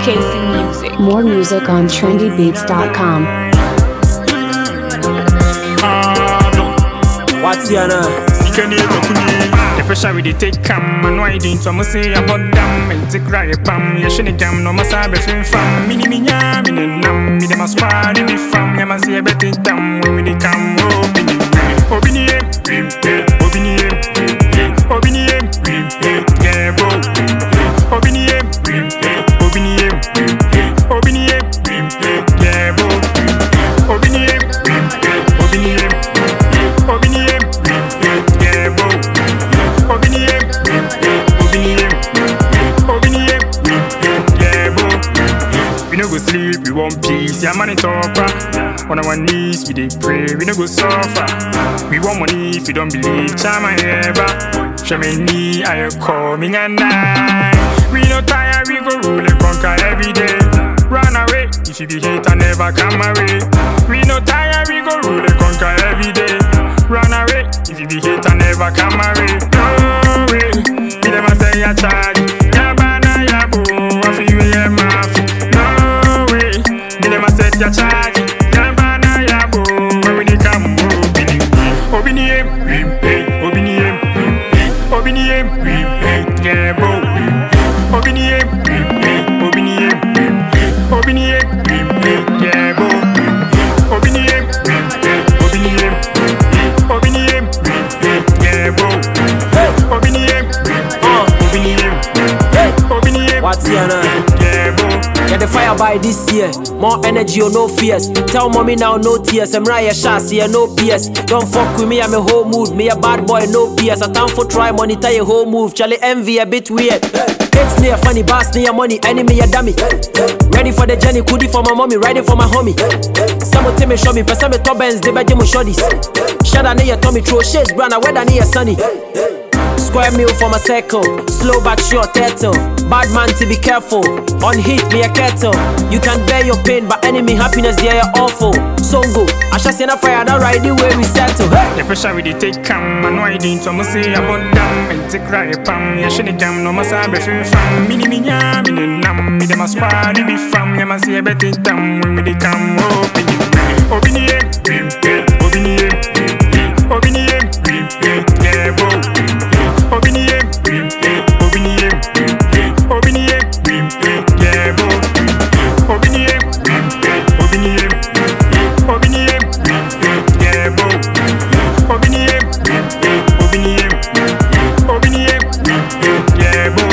KC Music. More music on trendybeats.com. What's your name? The pressure we take come and why didn't I say about them and take right pam ya shouldn't come no masa be fin fam mini minya mini nam mi dem squad be fam ya masa be tin tam when we come obini yeah bo obini yeah bo we no go sleep, we want peace. Yeah, money talker. On our knees, we dey pray. We no go suffer. We want money if you don't believe. Chama ever. Show me knee, I call me and night. We no tired, we go rule and conquer every day. Run away if you be hater, never come away. We no tired, we go rule and conquer every day. Run away if you be hater, never come away. No way, we never say ya charge. Ya bana ya boom, I feel we ya mafi. Ya charge, ya bana ya bo, when we come obiniem, yeah bo, obiniem, yeah bo, obiniem, yeah bo, obiniem, What's your name? yeah bo. Get the fire by this year. More energy or no fears. Tell mommy now no tears. I'm right chassis no PS. Don't fuck with me, I'm a whole mood. Me a bad boy, no PS. I time for try monitor your whole move. Charlie envy a bit weird. It's near funny boss near money. Enemy a dummy. Ready for the journey, goodie for my mommy, riding for my homie. Some tell me show me, person me top ends, they bet you shorties. Shut down near Tommy, throw shades, brand, weather near sunny. Square meal for my circle, slow back short turtle. Bad man to be careful, on heat me a kettle. You can bear your pain, but enemy happiness, yeah, you're awful. Songo, I shall send a fire, that right the way we settle. The pressure we take come, and why didn't I say about them and take right pam, ya shouldn't come no masa be fin fam, mini minya, mini nam, mi dem squad be fam, ya masa be tin tam when we come obiniem, yeah bo. Obiniem, yeah bo. Obiniem, yeah bo. Obiniem, yeah bo.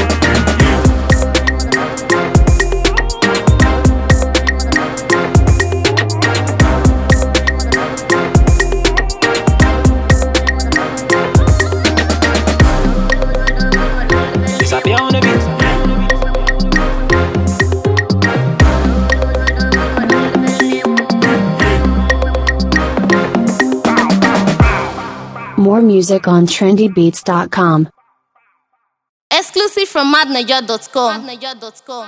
More music on trendybeats.com. Exclusive from madnaja.com.